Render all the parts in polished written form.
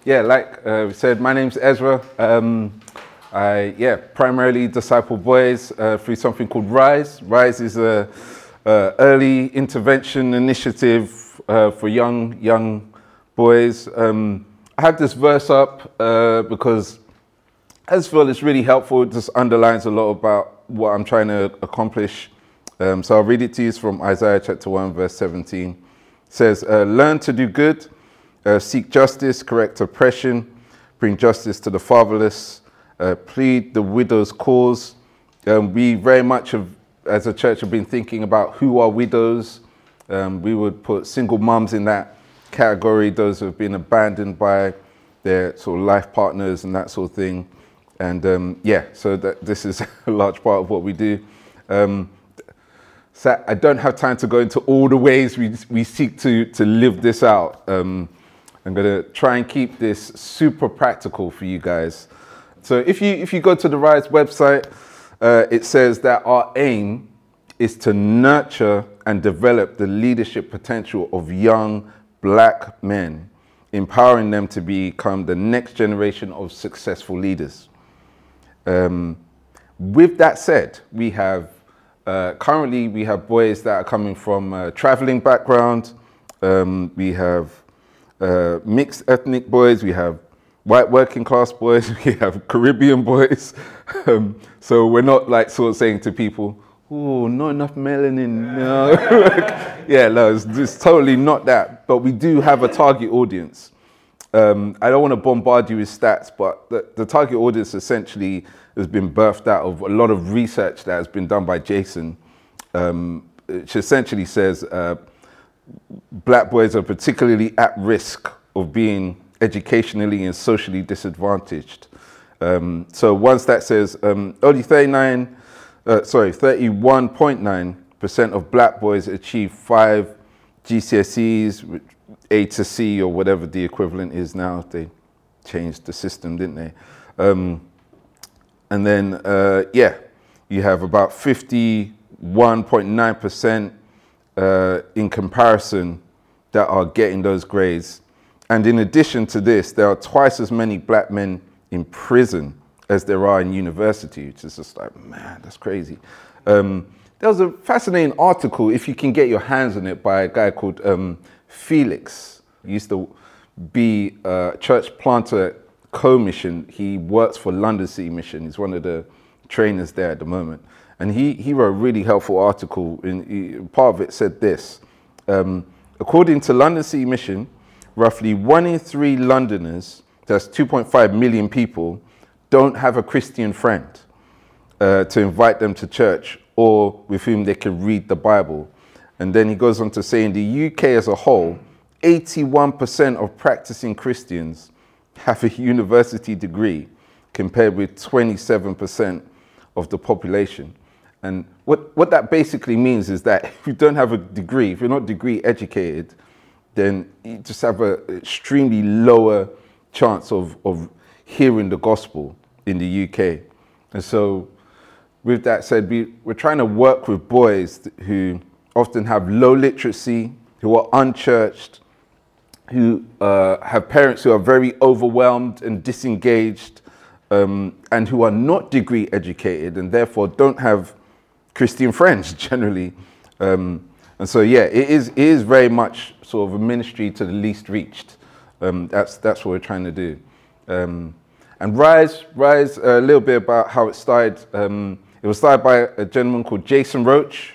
Yeah, like we said, my name's Ezra. I primarily disciple boys through something called Rise. Rise is a early intervention initiative for young boys. I have this verse up because I just feel it's really helpful. It just underlines a lot about what I'm trying to accomplish. So I'll read it to you. It's from Isaiah chapter 1, verse 17. It says, learn to do good, seek justice, correct oppression, bring justice to the fatherless, plead the widow's cause. We very much have, as a church, have been thinking about who are widows. We would put single mums in that category, those who have been abandoned by their sort of life partners and that sort of thing. And so this is a large part of what we do. So I don't have time to go into all the ways we seek to live this out. I'm going to try and keep this super practical for you guys. So if you go to the Rise website, it says that our aim is to nurture and develop the leadership potential of young black men, empowering them to become the next generation of successful leaders. With that said, we have currently we have boys that are coming from a traveling background. We have mixed ethnic boys. We have white working class boys. We have Caribbean boys. So we're not like sort of saying to people, "Oh, not enough melanin." No, no, it's totally not that. But we do have a target audience. I don't want to bombard you with stats, but the target audience essentially has been birthed out of a lot of research that has been done by Jason, which essentially says black boys are particularly at risk of being educationally and socially disadvantaged. So once that says only 31.9% of black boys achieve 5 GCSEs, A to C or whatever the equivalent is now. They changed the system, didn't they? And then, you have about 51.9% in comparison that are getting those grades. And in addition to this, there are twice as many black men in prison as there are in university, which is just like, man, that's crazy. There was a fascinating article, if you can get your hands on it, by a guy called Felix. He used to be a church planter at Co-Mission. He works for London City Mission. He's one of the trainers there at the moment. And he wrote a really helpful article. Part of it said this. According to London City Mission, roughly 1 in 3 Londoners, that's 2.5 million people, don't have a Christian friend to invite them to church or with whom they can read the Bible. And then he goes on to say, in the UK as a whole, 81% of practicing Christians have a university degree compared with 27% of the population. And what that basically means is that if you don't have a degree, if you're not degree educated, then you just have an extremely lower chance of hearing the gospel in the UK. And so with that said, we're trying to work with boys who often have low literacy, who are unchurched, who have parents who are very overwhelmed and disengaged, and who are not degree educated and therefore don't have Christian friends generally. And so, it is very much sort of a ministry to the least reached. That's what we're trying to do. And Rise, a little bit about how it started. It was started by a gentleman called Jason Roach.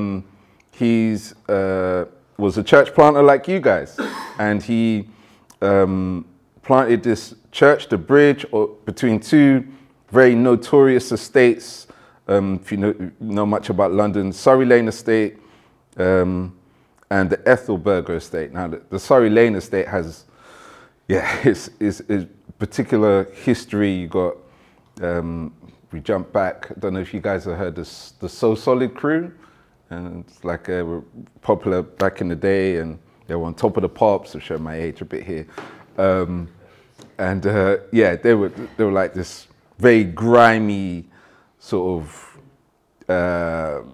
He's was a church planter like you guys, and he planted this church, the Bridge, between 2 very notorious estates. If you know much about London, Surrey Lane Estate and the Ethelberger Estate. Now, the Surrey Lane Estate has, it's particular history. You got, we jump back. I don't know if you guys have heard the So Solid crew. And it's like they were popular back in the day, and they were on top of the pops. To show my age a bit here, they were like this very grimy sort of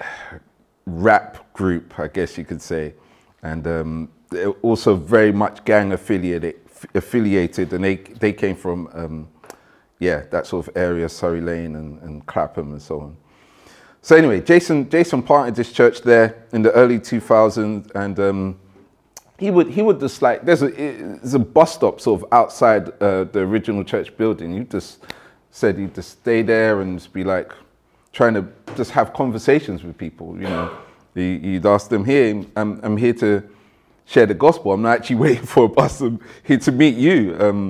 rap group, I guess you could say, and they're also very much gang affiliated affiliated, and they came from that sort of area, Surrey Lane and Clapham and so on. So anyway, Jason parted this church there in the early 2000s, and he would just like, there's a bus stop sort of outside the original church building. He just said he'd just stay there and just be like trying to just have conversations with people. He'd ask them, here, I'm here to share the gospel. I'm not actually waiting for a bus. I'm here to meet you.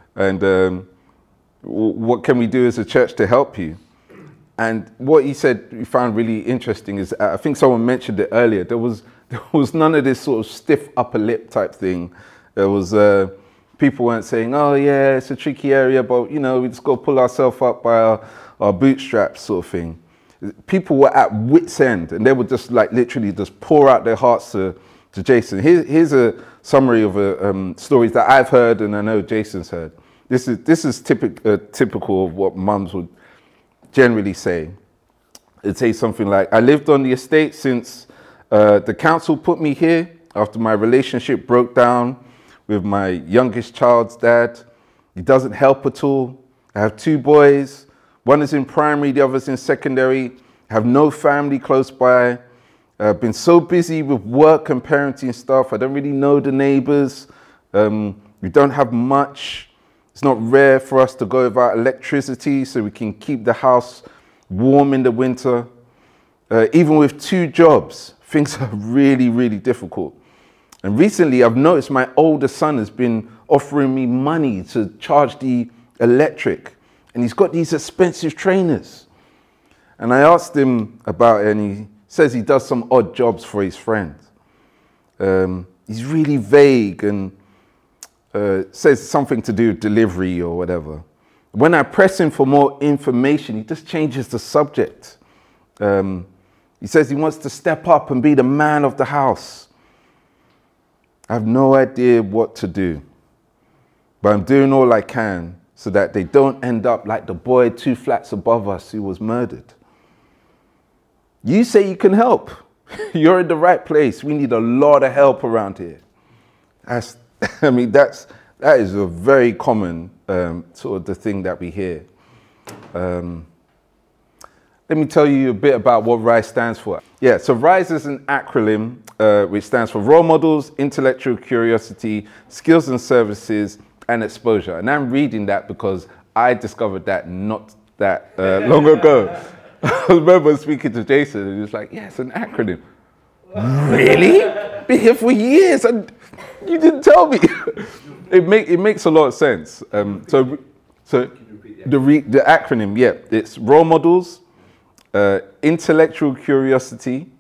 What can we do as a church to help you? And what he said we found really interesting is, I think someone mentioned it earlier, there was none of this sort of stiff upper lip type thing. There was, people weren't saying, oh yeah, it's a tricky area, but we just got to pull ourselves up by our bootstraps sort of thing. People were at wit's end, and they would just like literally just pour out their hearts to Jason. Here's a summary of stories that I've heard and I know Jason's heard. This is typical of what mums would generally say. It'd say something like, I lived on the estate since the council put me here after my relationship broke down with my youngest child's dad. He doesn't help at all. I have 2 boys. One is in primary, the other's in secondary. I have no family close by. I've been so busy with work and parenting stuff. I don't really know the neighbors. We don't have much. It's not rare for us to go without electricity so we can keep the house warm in the winter. Even with 2 jobs, things are really, really difficult. And recently I've noticed my older son has been offering me money to charge the electric. And he's got these expensive trainers. And I asked him about it, and he says he does some odd jobs for his friends. He's really vague and says something to do with delivery or whatever. When I press him for more information, he just changes the subject. He says he wants to step up and be the man of the house. I have no idea what to do, but I'm doing all I can so that they don't end up like the boy 2 flats above us who was murdered. You say you can help. You're in the right place. We need a lot of help around here. That is a very common sort of the thing that we hear. Let me tell you a bit about what RISE stands for. Yeah, so RISE is an acronym which stands for Role Models, Intellectual Curiosity, Skills and Services, and Exposure. And I'm reading that because I discovered that not that long ago. I remember speaking to Jason and he was like, yeah, it's an acronym. Really? Been here for years and you didn't tell me. It makes a lot of sense. So the acronym, yeah, it's Role Models, Intellectual Curiosity,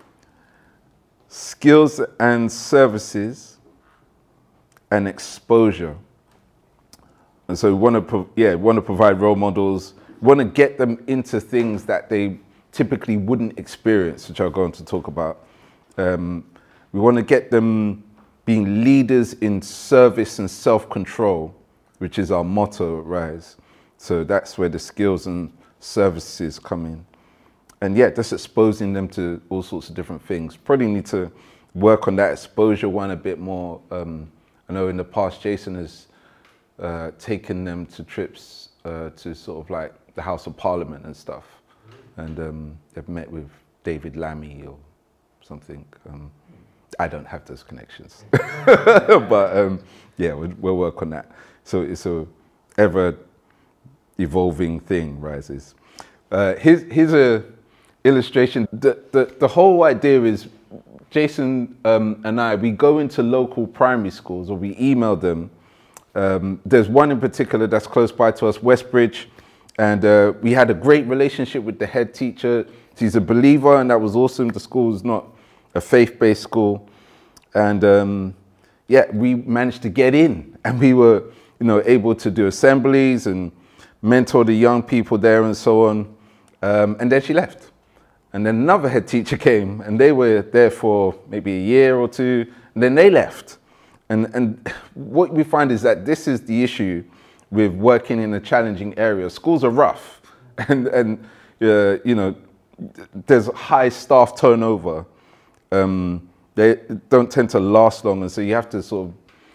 Skills and Services, and Exposure. And so we want to provide role models. We want to get them into things that they typically wouldn't experience, which I'm going to talk about. We want to get them being leaders in service and self-control, which is our motto at RISE. So that's where the skills and services come in. And yeah, just exposing them to all sorts of different things. Probably need to work on that exposure one a bit more. I know in the past, Jason has taken them to trips to sort of like the House of Parliament and stuff. And they've met with David Lammy or something. I don't have those connections. But yeah, we'll work on that. So it's a ever evolving thing, RISE. Here's a illustration. The whole idea is Jason and I, we go into local primary schools or we email them. There's one in particular that's close by to us, Westbridge, and we had a great relationship with the head teacher. She's a believer and that was awesome. The school is not a faith-based school. And yeah, we managed to get in and we were able to do assemblies and mentor the young people there and so on. And then she left. And then another head teacher came and they were there for maybe a year or 2, and then they left. And what we find is that this is the issue with working in a challenging area. Schools are rough and there's high staff turnover. They don't tend to last long, and so you have to sort of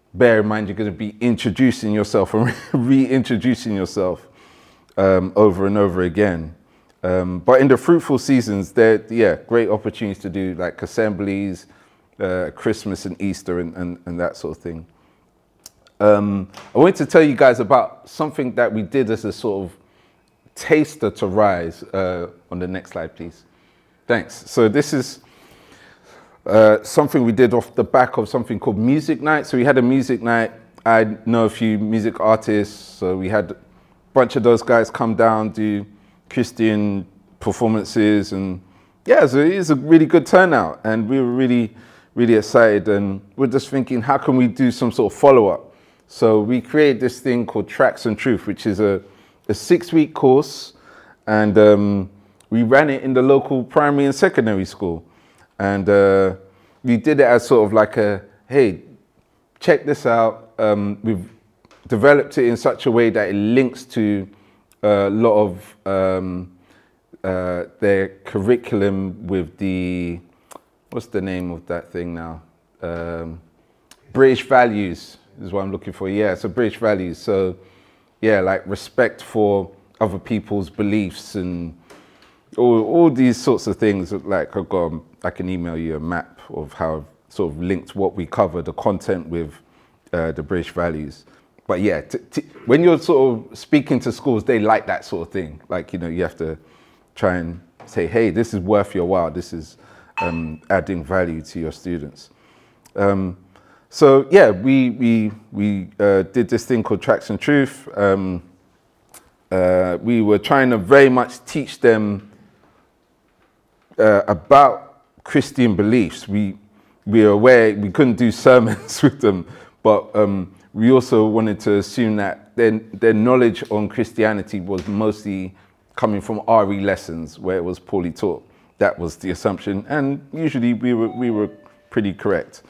bear in mind you're going to be introducing yourself and reintroducing yourself over and over again. But in the fruitful seasons, great opportunities to do like assemblies, Christmas and Easter and that sort of thing. I wanted to tell you guys about something that we did as a sort of taster to Rise. On the next slide, please. Thanks. So this is something we did off the back of something called Music Night. So we had a music night. I know a few music artists, so we had a bunch of those guys come down, do Christian performances, and yeah, so it was a really good turnout, and we were really, really excited, and we're just thinking, how can we do some sort of follow-up? So we created this thing called Tracks and Truth, which is a 6-week course, and we ran it in the local primary and secondary school. And we did it as sort of like hey, check this out. We've developed it in such a way that it links to a lot of their curriculum with what's the name of that thing now? British values is what I'm looking for. Yeah, so British values. So yeah, like respect for other people's beliefs and all these sorts of things. Like I can email you a map of how I've sort of linked what we cover, the content with the British values. But yeah, when you're sort of speaking to schools, they like that sort of thing. Like, you have to try and say, hey, this is worth your while. This is adding value to your students. So yeah, we did this thing called Tracks and Truth. We were trying to very much teach them about Christian beliefs. We were aware we couldn't do sermons with them, but we also wanted to assume that their knowledge on Christianity was mostly coming from RE lessons where it was poorly taught. That was the assumption, and usually we were pretty correct.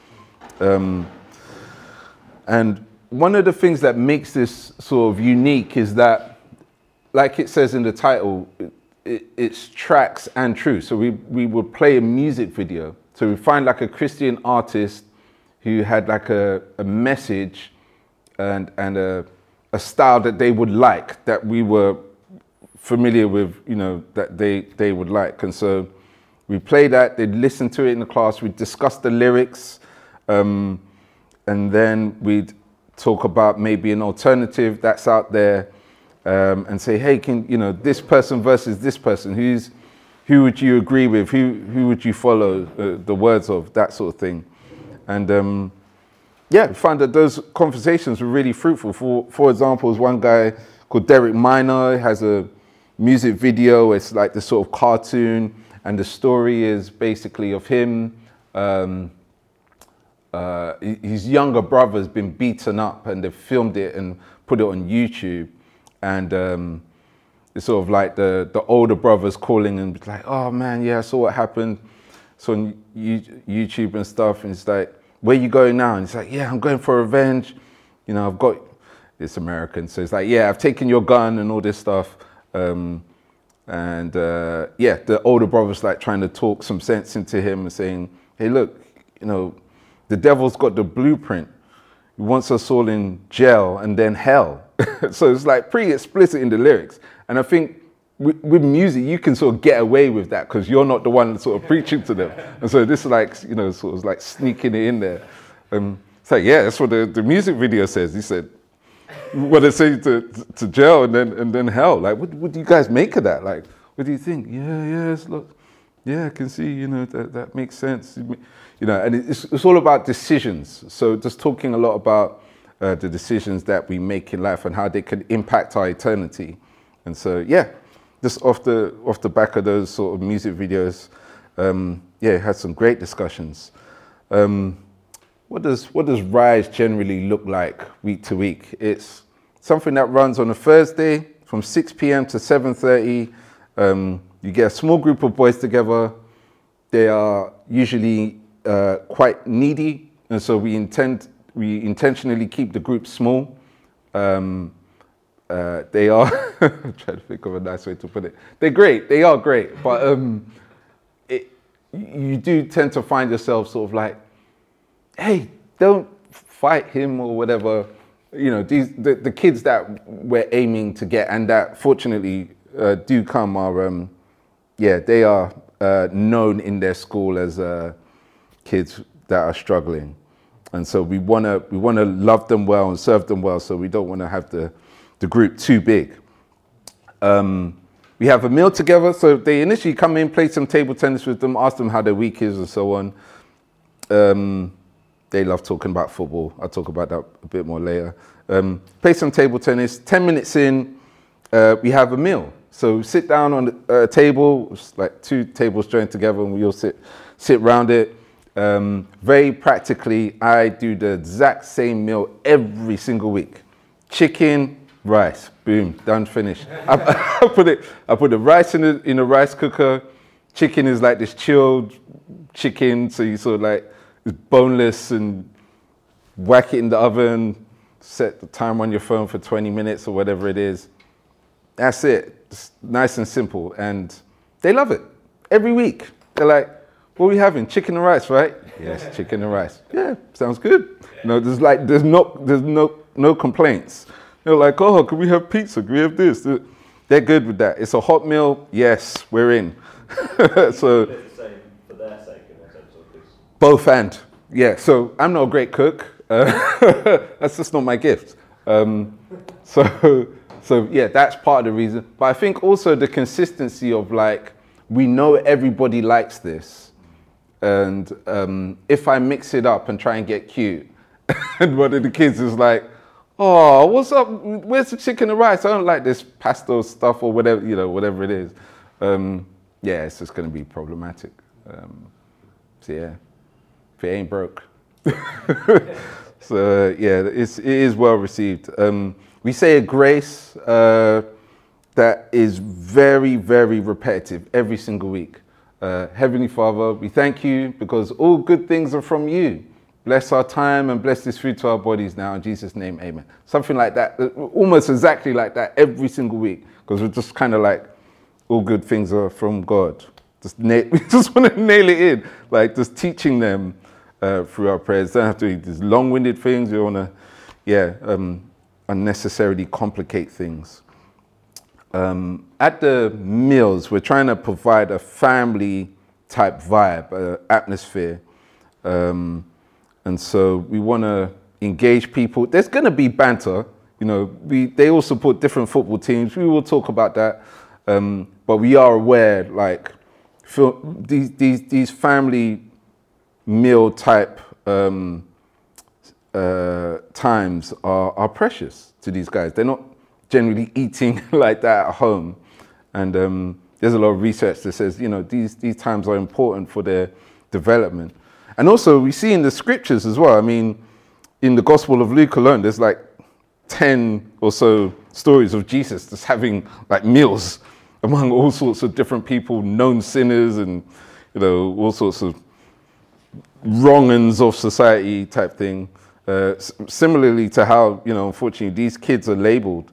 And one of the things that makes this sort of unique is that, like it says in the title, it's tracks and truth. So we would play a music video. So we find like a Christian artist who had like a message and a style that they would like, that we were familiar with, that they would like. And so we play that, they'd listen to it in the class, we'd discuss the lyrics, and then we'd talk about maybe an alternative that's out there, and say, hey, this person versus this person, who would you agree with? Who would you follow the words of, that sort of thing? And we found that those conversations were really fruitful. For example, there's one guy called Derek Minor, has a music video. It's like this sort of cartoon, and the story is basically of him. His younger brother's been beaten up, and they've filmed it and put it on YouTube. And it's sort of like the older brother's calling and like, oh man, yeah, I saw what happened. So on YouTube and stuff, and it's like, where you going now? And it's like, yeah, I'm going for revenge. I've got, it's American, so it's like, yeah, I've taken your gun and all this stuff. The older brother's like trying to talk some sense into him and saying, hey, look, the devil's got the blueprint. He wants us all in jail and then hell. So it's like pretty explicit in the lyrics. And I think with music, you can sort of get away with that because you're not the one sort of preaching to them. And so this is like, sort of like sneaking it in there. It's like, yeah, that's what the music video says. He said, what they say to jail and then hell. Like, what do you guys make of that? Like, what do you think? Yeah, I can see, that makes sense. And it's all about decisions. So just talking a lot about the decisions that we make in life and how they can impact our eternity. And so, just off the back of those sort of music videos, had some great discussions. What does Rise generally look like week to week? It's something that runs on a Thursday from 6 p.m. to 7:30. You get a small group of boys together. They are usually quite needy, and so we intentionally keep the group small. They are, I'm trying to think of a nice way to put it. They're great, they are great, but you do tend to find yourself sort of like, hey, don't fight him or whatever. You know, the kids that we're aiming to get and that fortunately do come are, they are known in their school as kids that are struggling. And so we want to love them well and serve them well, so we don't want to have the group too big. We have a meal together, so they initially come in, play some table tennis with them, ask them how their week is and so on. They love talking about football. I'll talk about that a bit more later. Play some table tennis. 10 minutes in, we have a meal. So we sit down on a table, it's like 2 tables joined together, and we all sit around it. Very practically, I do the exact same meal every single week. Chicken, rice, boom, done, finished. I put the rice in a rice cooker. Chicken is like this chilled chicken, so you sort of like it's boneless, and whack it in the oven. Set the time on your phone for 20 minutes or whatever it is. That's it. It's nice and simple, and they love it every week. They're like, "What are we having? Chicken and rice, right?" Yes, chicken and rice. Yeah, sounds good. No, there's no complaints. They're like, "Oh, can we have pizza? Can we have this?" They're good with that. It's a hot meal. Yes, we're in. So it's the same for their sake in a sense, or both and yeah. So I'm not a great cook. That's just not my gift. So yeah, that's part of the reason. But I think also the consistency of like, we know everybody likes this. And if I mix it up and try and get cute, and one of the kids is like, "Oh, what's up? Where's the chicken and rice? I don't like this pastel stuff," or whatever, whatever it is. Yeah, it's just going to be problematic. So yeah, if it ain't broke. So yeah, it is well received. We say a grace that is very, very repetitive every single week. Heavenly Father, we thank you because all good things are from you. Bless our time and bless this food to our bodies now. In Jesus' name, amen. Something like that, almost exactly like that every single week, because we're just kind of like, all good things are from God. We just want to nail it in, like just teaching them through our prayers. Don't have to do these long-winded things. We want to, unnecessarily complicate things. At the meals, we're trying to provide a family type vibe, atmosphere. And so we want to engage people. There's going to be banter. They all support different football teams. We will talk about that. But we are aware, like, these family meal type times are precious to these guys. They're not generally eating like that at home. And there's a lot of research that says, these times are important for their development. And also we see in the scriptures as well. I mean, in the Gospel of Luke alone, there's like 10 or so stories of Jesus just having like meals among all sorts of different people, known sinners and, all sorts of wrong-uns of society type thing. Similarly to how, unfortunately, these kids are labeled.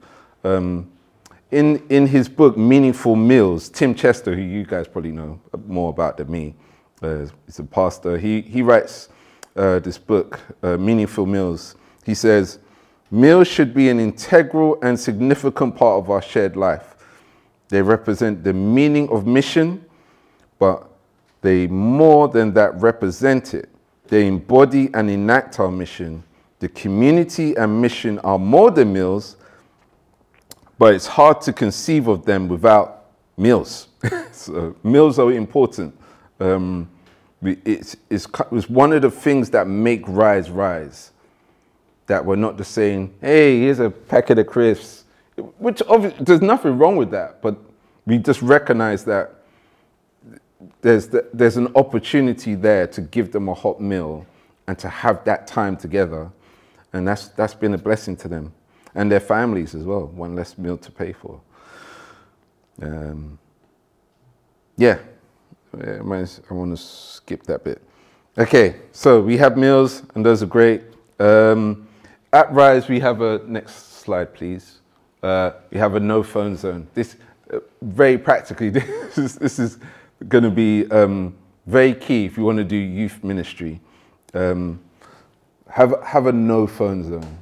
In his book, Meaningful Meals, Tim Chester, who you guys probably know more about than me, he's a pastor. He writes this book, Meaningful Meals. He says, "Meals should be an integral and significant part of our shared life. They represent the meaning of mission, but they more than that represent it. They embody and enact our mission. The community and mission are more than meals, but it's hard to conceive of them without meals." So meals are important. It's one of the things that make Rise. That we're not just saying, "Hey, here's a packet of crisps," which obviously there's nothing wrong with that, but we just recognize that there's an opportunity there to give them a hot meal and to have that time together, and that's been a blessing to them and their families as well. One less meal to pay for. I want to skip that bit. Okay, so we have meals, and those are great. At Rise, we have a next slide, please. We have a no phone zone. This very practically, this is going to be very key if you want to do youth ministry. have a no phone zone.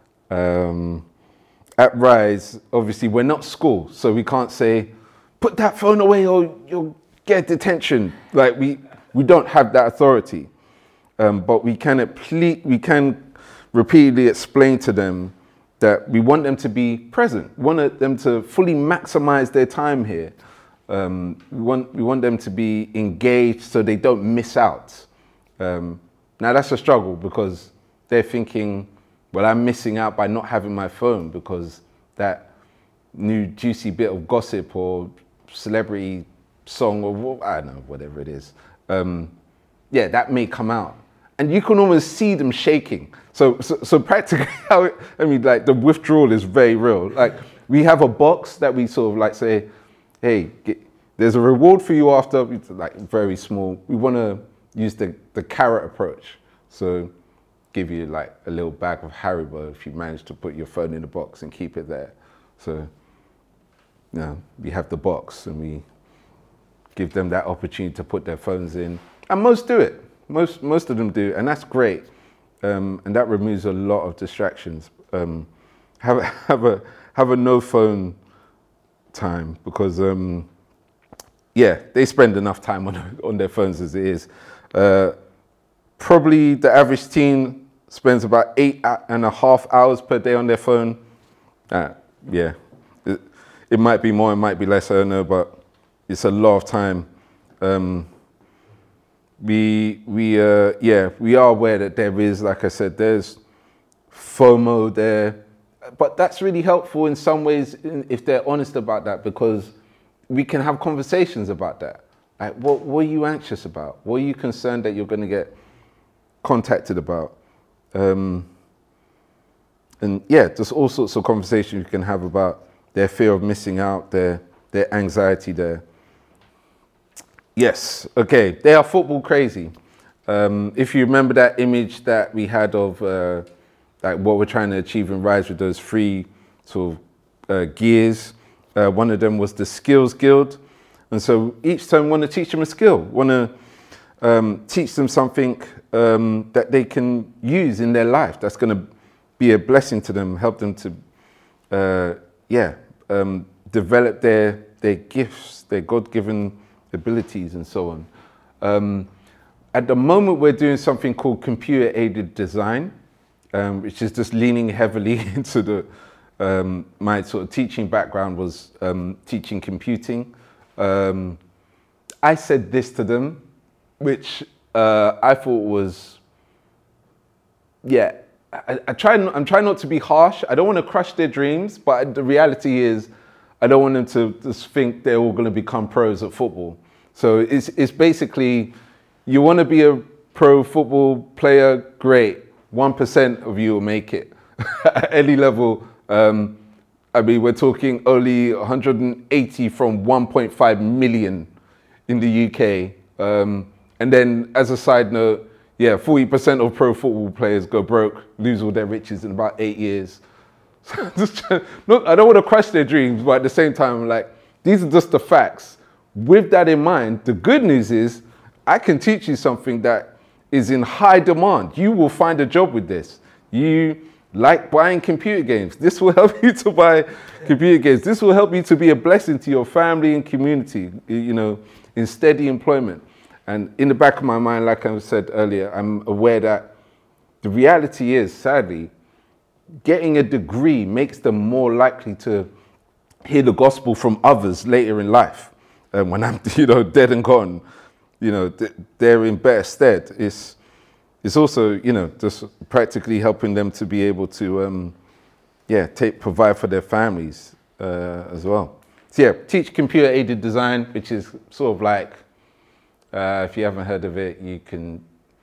At Rise, obviously, we're not school, so we can't say, put that phone away or you'll get detention. Like, we don't have that authority. But we can repeatedly explain to them that we want them to be present. We want them to fully maximize their time here. We want them to be engaged so they don't miss out. Now that's a struggle because they're thinking, well, I'm missing out by not having my phone because that new juicy bit of gossip or celebrity song or I don't know, whatever it is. That may come out. And you can almost see them shaking. So practically, like the withdrawal is very real. Like we have a box that we sort of like say, hey, there's a reward for you after, like very small. We want to use the carrot approach. So give you like a little bag of Haribo if you manage to put your phone in the box and keep it there. So we have the box and we give them that opportunity to put their phones in. And most do it. Most of them do, and that's great. And that removes a lot of distractions. Have a no phone time because they spend enough time on their phones as it is. Probably the average teen spends about 8.5 hours per day on their phone. It might be more, it might be less, I don't know, but it's a lot of time. We are aware that there is, like I said, there's FOMO there, but that's really helpful in some ways if they're honest about that, because we can have conversations about that. Like, what are you anxious about? What are you concerned that you're going to get contacted about? There's all sorts of conversations you can have about their fear of missing out, their anxiety there. Yes, okay, they are football crazy. If you remember that image that we had of like what we're trying to achieve in Rise with those 3 sort of gears, one of them was the Skills Guild. And so each time we want to teach them a skill, want to teach them something that they can use in their life that's going to be a blessing to them, help them to develop their gifts, their God-given abilities and so on. At the moment, we're doing something called computer-aided design, which is just leaning heavily into my sort of teaching background was teaching computing. I said this to them, which I thought was, I'm trying not to be harsh. I don't want to crush their dreams, but the reality is I don't want them to just think they're all going to become pros at football. So it's basically, you want to be a pro football player, great. 1% of you will make it at any level. We're talking only 180 from 1.5 million in the UK. And then as a side note, 40% of pro football players go broke, lose all their riches in about 8 years. I don't want to crush their dreams, but at the same time, I'm like, these are just the facts. With that in mind, the good news is I can teach you something that is in high demand. You will find a job with this. You like buying computer games. This will help you to buy computer games. This will help you to be a blessing to your family and community, in steady employment. And in the back of my mind, like I said earlier, I'm aware that the reality is, sadly, getting a degree makes them more likely to hear the gospel from others later in life. When I'm, dead and gone, they're in better stead. It's also, just practically helping them to be able to, provide for their families as well. So teach computer-aided design, which is sort of like, if you haven't heard of it, you can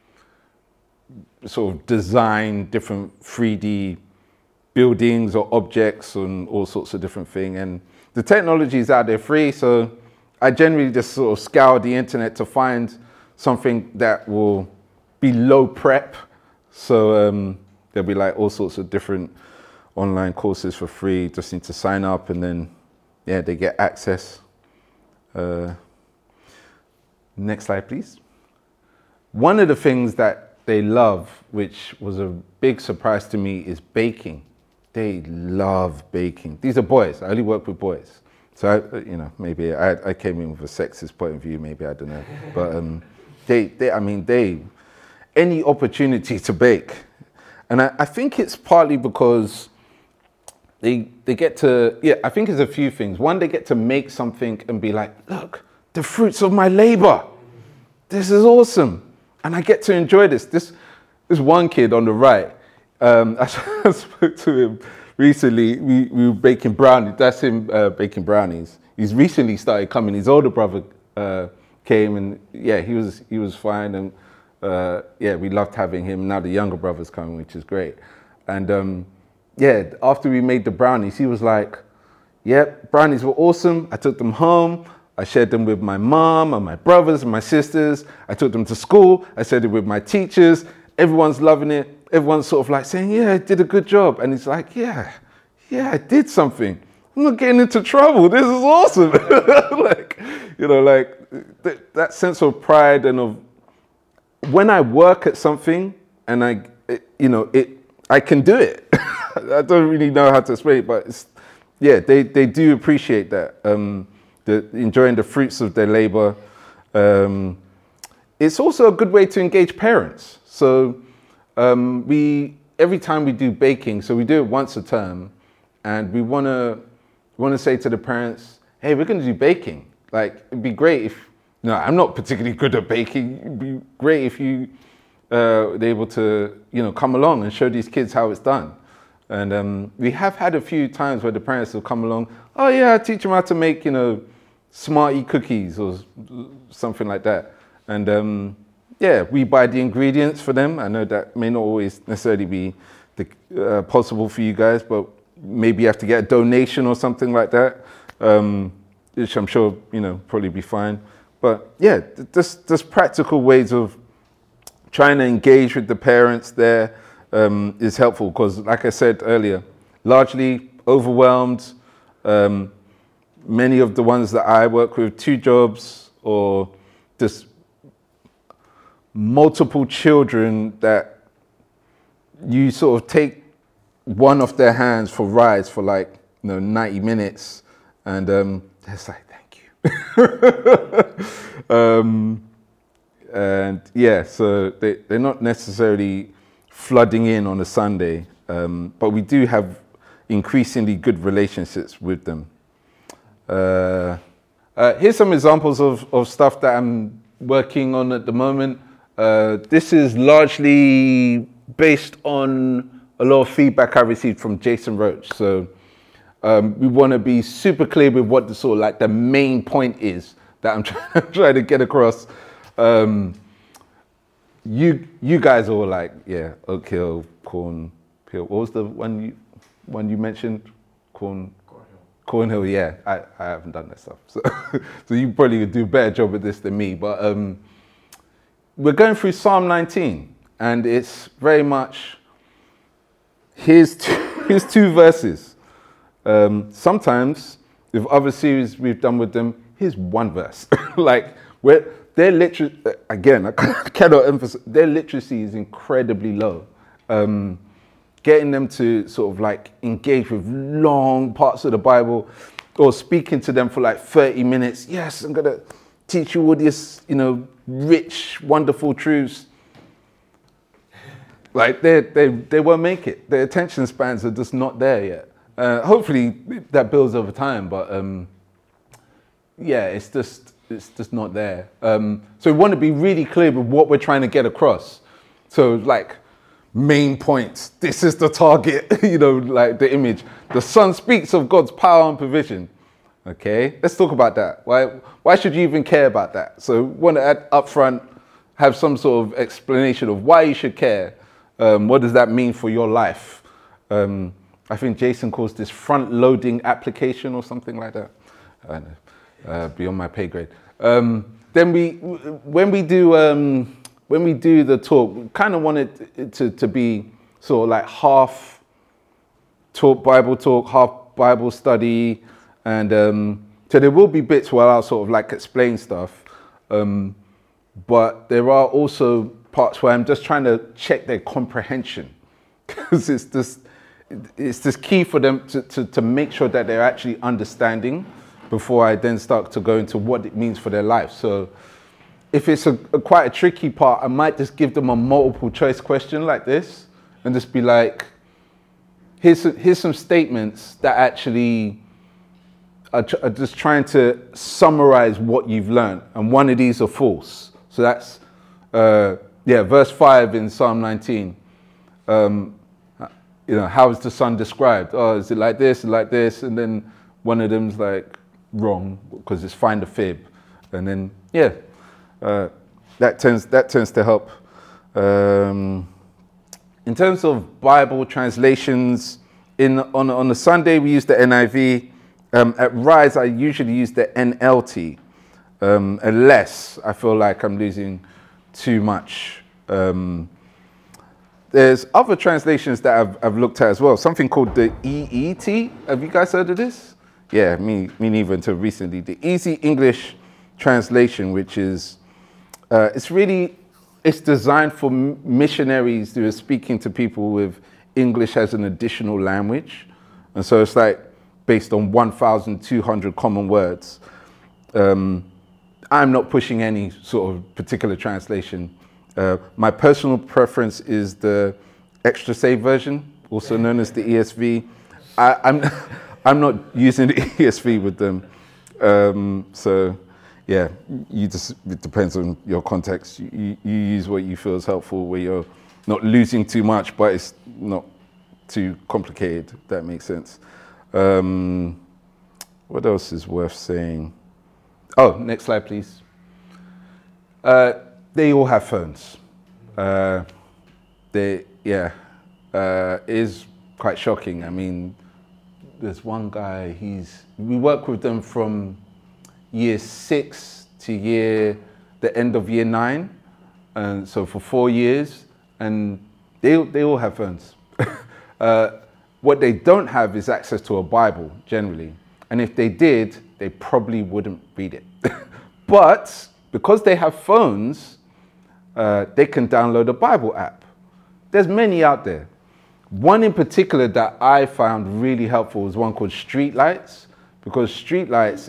sort of design different 3D buildings or objects and all sorts of different things. And the technology is out there free, so I generally just sort of scour the internet to find something that will be low prep. So there'll be like all sorts of different online courses for free. Just need to sign up and then, they get access. Next slide, please. One of the things that they love, which was a big surprise to me, is baking. They love baking. These are boys. I only work with boys. So, maybe I came in with a sexist point of view, maybe, I don't know. But any opportunity to bake. And I think it's partly because they get to, I think it's a few things. One, they get to make something and be like, look, the fruits of my labor. This is awesome. And I get to enjoy this. This one kid on the right, I spoke to him recently. We were baking brownies. That's him baking brownies. He's recently started coming. His older brother came, and he was fine. And we loved having him. Now the younger brother's coming, which is great. And after we made the brownies, he was like, brownies were awesome. I took them home. I shared them with my mom and my brothers and my sisters. I took them to school. I shared it with my teachers. Everyone's loving it. Everyone's sort of like saying, I did a good job. And he's like, I did something. I'm not getting into trouble. This is awesome. That sense of pride and of when I work at something and I can do it. I don't really know how to explain it, but they do appreciate that. Enjoying the fruits of their labor. It's also a good way to engage parents. So every time we do baking, so we do it once a term, and we want to say to the parents, hey, we're going to do baking. Like, it'd be great if, I'm not particularly good at baking. It'd be great if you were able to, come along and show these kids how it's done. And we have had a few times where the parents will come along, I teach them how to make, Smartie cookies or something like that. And we buy the ingredients for them. I know that may not always necessarily be possible for you guys, but maybe you have to get a donation or something like that, which I'm sure, probably be fine. But just practical ways of trying to engage with the parents there is helpful because, like I said earlier, largely overwhelmed. Many of the ones that I work with, 2 jobs or just multiple children that you sort of take one off their hands for rides for 90 minutes and it's like, thank you. So they're not necessarily flooding in on a Sunday, but we do have increasingly good relationships with them. Here's some examples of stuff that I'm working on at the moment. This is largely based on a lot of feedback I received from Jason Roach. So we want to be super clear with what the main point is that I'm trying to get across. You guys are all like, oak hill, corn hill. What was the one you mentioned? Cornhill, I haven't done that stuff. So you probably would do a better job at this than me. But we're going through Psalm 19, and it's very much, here's 2 verses. Sometimes, with other series we've done with them, here's 1 verse. Their literacy, again, I cannot emphasize, their literacy is incredibly low. Getting them to sort of engage with long parts of the Bible or speaking to them for 30 minutes. Yes, I'm going to teach you all this, rich, wonderful truths. They won't make it. Their attention spans are just not there yet. Hopefully that builds over time, but it's just not there. So we want to be really clear with what we're trying to get across. So main points. This is the target, the image. The Son speaks of God's power and provision. Okay, let's talk about that. Why should you even care about that? So want to add up front, have some sort of explanation of why you should care. What does that mean for your life? I think Jason calls this front-loading application or something like that. I don't know, beyond my pay grade. Then when we do the talk, we kind of want it to be sort of half Bible talk, half Bible study, and so there will be bits where I'll sort of explain stuff, but there are also parts where I'm just trying to check their comprehension, because it's this key for them to make sure that they're actually understanding before I then start to go into what it means for their life. So if it's quite a tricky part, I might just give them a multiple choice question like this and just be like, here's some statements that actually are just trying to summarize what you've learned, and one of these are false. So that's verse 5 in Psalm 19. How is the sun described? Oh, is it like this and like this? And then one of them's like wrong because it's find a fib. And then that tends to help. In terms of Bible translations, on a Sunday we use the NIV. At Rise I usually use the NLT, unless I feel like I'm losing too much. There's other translations that I've looked at as well. Something called the EET. Have you guys heard of this? Yeah, me neither until recently. The Easy English Translation, which is it's designed for missionaries who are speaking to people with English as an additional language, and so it's like based on 1,200 common words. I'm not pushing any sort of particular translation. My personal preference is the Extra Save version, also known as the ESV. I'm not using the ESV with them. So yeah, it depends on your context. You use what you feel is helpful, where you're not losing too much, but it's not too complicated, if that makes sense. What else is worth saying? Oh, next slide, please. They all have phones. It is quite shocking. I mean, there's one guy, we work with them from year 6 to the end of year 9. And so for 4 years, and they all have phones. What they don't have is access to a Bible, generally. And if they did, they probably wouldn't read it. But because they have phones, they can download a Bible app. There's many out there. One in particular that I found really helpful was one called Streetlights, because Streetlights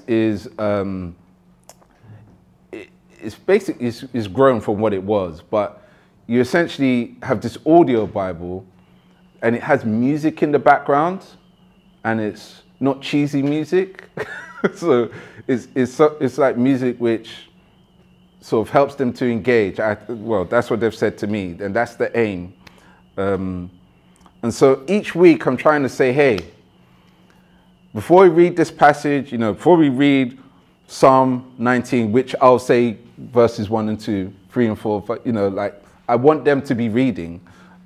is grown from what it was, but you essentially have this audio Bible, and it has music in the background, and it's not cheesy music. So it's like music which sort of helps them to engage. That's what they've said to me, and that's the aim. And so each week I'm trying to say, hey, before we read this passage, before we read Psalm 19, which I'll say verses 1 and 2, 3 and 4, but, I want them to be reading.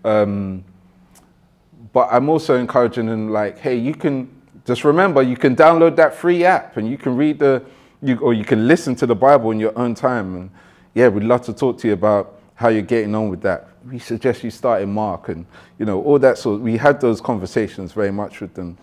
But I'm also encouraging them, like, hey, you can just remember, you can download that free app and you can read or you can listen to the Bible in your own time. And yeah, we'd love to talk to you about how you're getting on with that. We suggest you start in Mark and, all that sort. We had those conversations very much with them.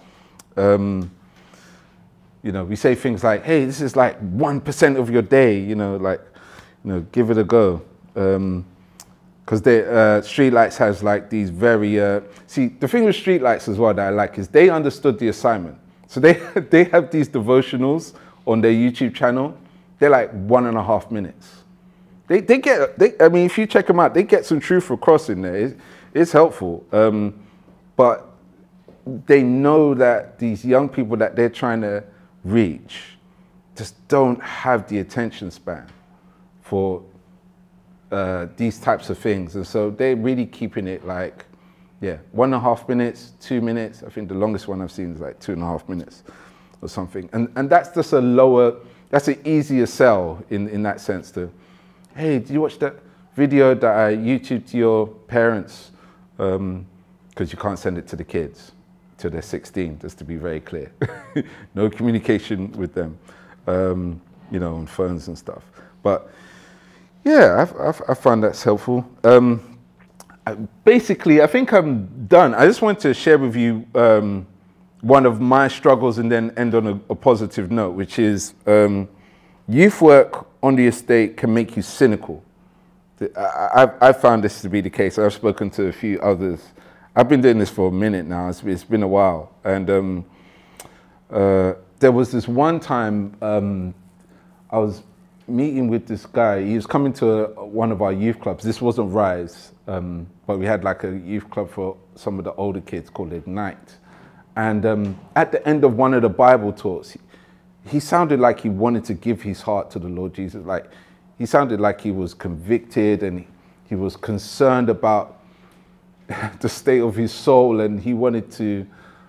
We say things like, hey, this is like 1% of your day, give it a go. Because Streetlights has like these very, the thing with Streetlights as well that I like is they understood the assignment. So they have these devotionals on their YouTube channel. They're like 1.5 minutes. If you check them out, they get some truth across in there. It's helpful. But they know that these young people that they're trying to reach just don't have the attention span for these types of things. And so they're really keeping it like, 1.5 minutes, 2 minutes. I think the longest one I've seen is like 2.5 minutes or something. And that's just that's an easier sell in that sense to, hey, did you watch that video that I YouTubed to your parents? Because you can't send it to the kids till they're 16, just to be very clear. No communication with them, on phones and stuff. But yeah, I find that's helpful. Basically, I think I'm done. I just want to share with you one of my struggles and then end on a positive note, which is youth work on the estate can make you cynical. I found this to be the case. I've spoken to a few others. I've been doing this for a minute now. It's been a while. And there was this one time I was meeting with this guy. He was coming to one of our youth clubs. This wasn't Rise, but we had like a youth club for some of the older kids called Ignite. And at the end of one of the Bible talks, he sounded like he wanted to give his heart to the Lord Jesus. Like, he sounded like he was convicted and he was concerned about the state of his soul, and he wanted to,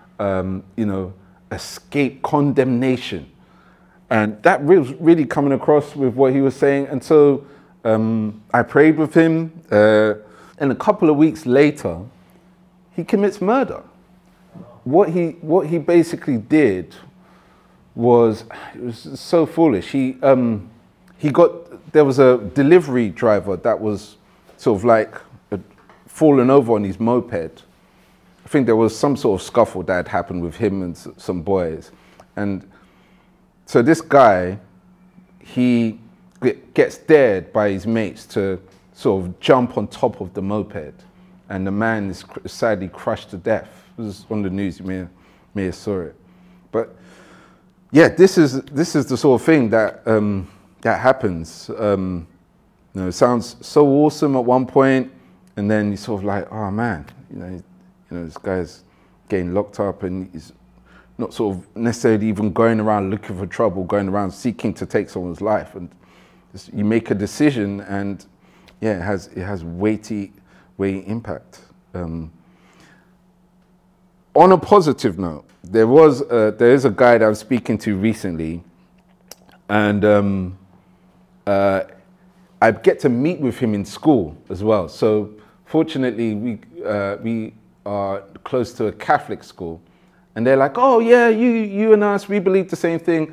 escape condemnation. And that was really coming across with what he was saying. And so I prayed with him, and a couple of weeks later, he commits murder. What he basically did was, it was so foolish. There was a delivery driver that was sort of like fallen over on his moped. I think there was some sort of scuffle that had happened with him and some boys. And so this guy, he gets dared by his mates to sort of jump on top of the moped. And the man is sadly crushed to death. It was on the news, you may have saw it. But yeah, this is the sort of thing that happens. It sounds so awesome at one point, and then you're sort of like, oh man, this guy's getting locked up, and he's not sort of necessarily even going around looking for trouble, going around seeking to take someone's life. And you make a decision, and yeah, it has weighty impact. On a positive note, there is a guy that I'm speaking to recently, and I get to meet with him in school as well. So fortunately, we are close to a Catholic school, and they're like, "Oh yeah, you and us, we believe the same thing."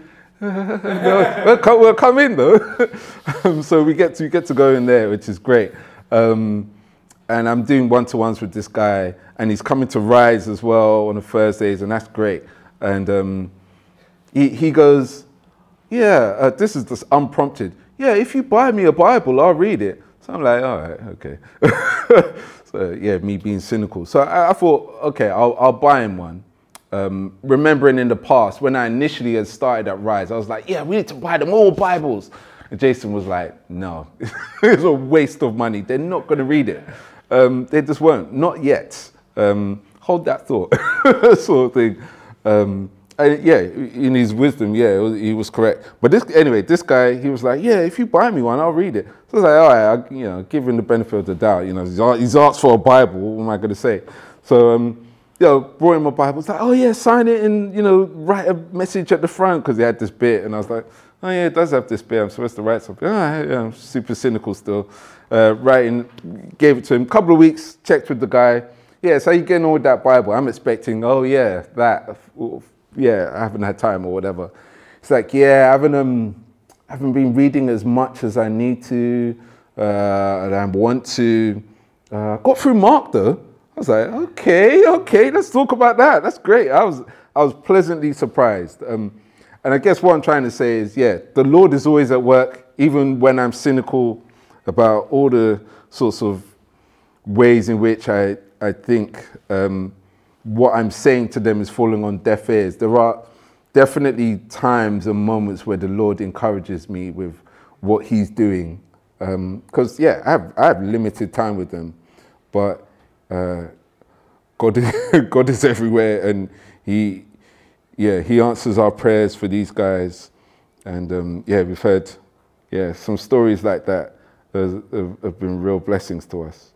No, we'll come in though. So we get to go in there, which is great. And I'm doing one-to-ones with this guy, and he's coming to Rise as well on the Thursdays, and that's great. And he goes, yeah, this is just unprompted. Yeah, if you buy me a Bible, I'll read it. So I'm like, all right, okay. So yeah, me being cynical. So I thought, okay, I'll buy him one. Remembering in the past, when I initially had started at Rise, I was like, yeah, we need to buy them all Bibles. And Jason was like, no, it's a waste of money. They're not going to read it. They just won't, not yet. Hold that thought, sort of thing. And yeah, in his wisdom, yeah, he was correct. But this guy, he was like, yeah, if you buy me one, I'll read it. So I was like, all right, give him the benefit of the doubt. He's asked for a Bible. What am I going to say? So, brought him a Bible. It's like, oh yeah, sign it and, write a message at the front, because he had this bit. And I was like, oh yeah, it does have this bit. I'm supposed to write something. I'm super cynical still. Writing, gave it to him. A couple of weeks, checked with the guy. Yeah, so you getting on with that Bible? I'm expecting, oh yeah, that. Yeah, I haven't had time or whatever. It's like, yeah, I haven't been reading as much as I need to, and I want to. Got through Mark though. I was like, okay, let's talk about that. That's great. I was pleasantly surprised. And I guess what I'm trying to say is, yeah, the Lord is always at work, even when I'm cynical about all the sorts of ways in which I think what I'm saying to them is falling on deaf ears. There are definitely times and moments where the Lord encourages me with what He's doing. Because, yeah, I have limited time with them, but God is everywhere, and He answers our prayers for these guys. And we've heard some stories like that have been real blessings to us.